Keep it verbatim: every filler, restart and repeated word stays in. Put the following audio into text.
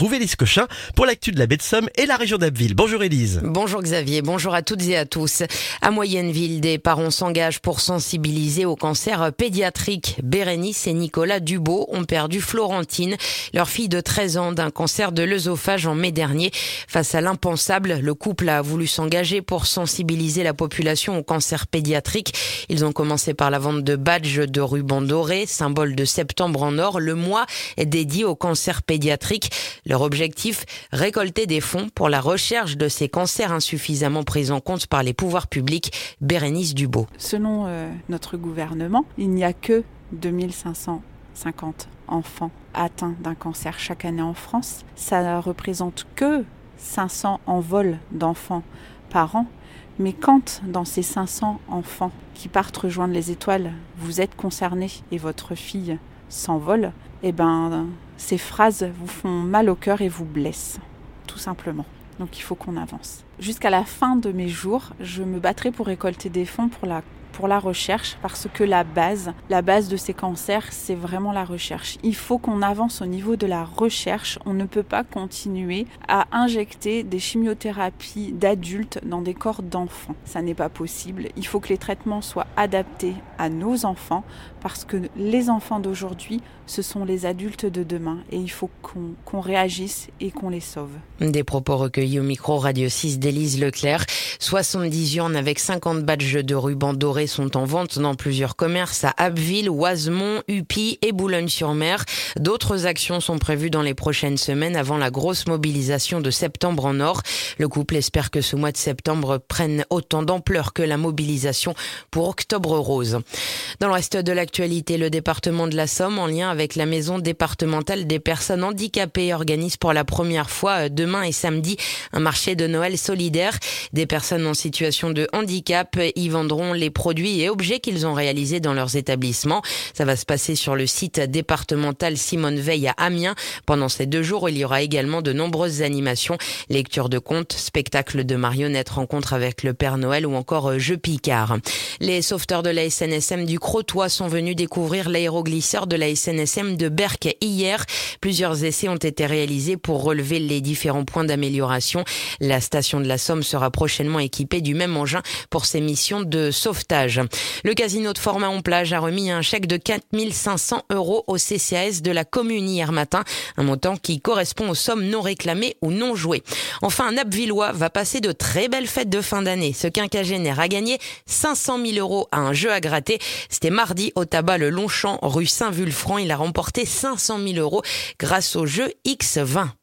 retrouve Élise Cochin pour l'actu de la baie de Somme et la région d'Abbeville. Bonjour Élise. Bonjour Xavier, bonjour à toutes et à tous. À Moyenneville, des parents s'engagent pour sensibiliser au cancer pédiatrique. Bérénice et Nicolas Dubo ont perdu Florentine, leur fille de treize ans, d'un cancer de l'œsophage en mai dernier. Face à l'impensable, le couple a voulu s'engager pour sensibiliser la population au cancer pédiatrique. Ils ont commencé par la vente de badges de rubans dorés, symbole de Septembre en Or. Le mois est dédié au cancer pédiatrique. Leur objectif, récolter des fonds pour la recherche de ces cancers insuffisamment pris en compte par les pouvoirs publics. Bérénice Dubo. Selon euh, notre gouvernement, il n'y a que deux mille cinq cent cinquante enfants atteints d'un cancer chaque année en France. Ça ne représente que cinq cents envols d'enfants par an. Mais quand, dans ces cinq cents enfants qui partent rejoindre les étoiles, vous êtes concerné et votre fille s'envole, eh ben, ces phrases vous font mal au cœur et vous blessent, tout simplement. Donc il faut qu'on avance. Jusqu'à la fin de mes jours, je me battrai pour récolter des fonds pour la pour la recherche, parce que la base, la base de ces cancers, c'est vraiment la recherche. Il faut qu'on avance au niveau de la recherche. On ne peut pas continuer à injecter des chimiothérapies d'adultes dans des corps d'enfants. Ça n'est pas possible. Il faut que les traitements soient adaptés à nos enfants, parce que les enfants d'aujourd'hui, ce sont les adultes de demain, et il faut qu'on, qu'on réagisse et qu'on les sauve. Des propos recueillis au micro Radio six d'Élise Leclerc. soixante-dix urnes avec cinquante badges de ruban doré sont en vente dans plusieurs commerces à Abbeville, Oisemont, Uppy et Boulogne-sur-Mer. D'autres actions sont prévues dans les prochaines semaines avant la grosse mobilisation de Septembre en Or. Le couple espère que ce mois de septembre prenne autant d'ampleur que la mobilisation pour Octobre Rose. Dans le reste de l'actualité, le département de la Somme, en lien avec la maison départementale des personnes handicapées, organise pour la première fois demain et samedi un marché de Noël solidaire. Des personnes en situation de handicap y vendront les produits et objets qu'ils ont réalisés dans leurs établissements. Ça va se passer sur le site départemental Simone Veil à Amiens. Pendant ces deux jours, il y aura également de nombreuses animations, lecture de contes, spectacles de marionnettes, rencontres avec le Père Noël ou encore jeux Picard. Les sauveteurs de la S N S M du Crotoy sont venus découvrir l'aéroglisseur de la S N S M de Berck hier. Plusieurs essais ont été réalisés pour relever les différents points d'amélioration. La station de la Somme sera prochainement équipée du même engin pour ses missions de sauvetage. Le casino de Format-en-Plage a remis un chèque de quatre mille cinq cents euros au C C A S de la commune hier matin, un montant qui correspond aux sommes non réclamées ou non jouées. Enfin, un Abbvillois va passer de très belles fêtes de fin d'année. Ce quinquagénaire a gagné cinq cent mille euros à un jeu à gratter. C'était mardi au tabac Le Longchamp, rue Saint-Vulfranc. Il a remporté cinq cent mille euros grâce au jeu X vingt.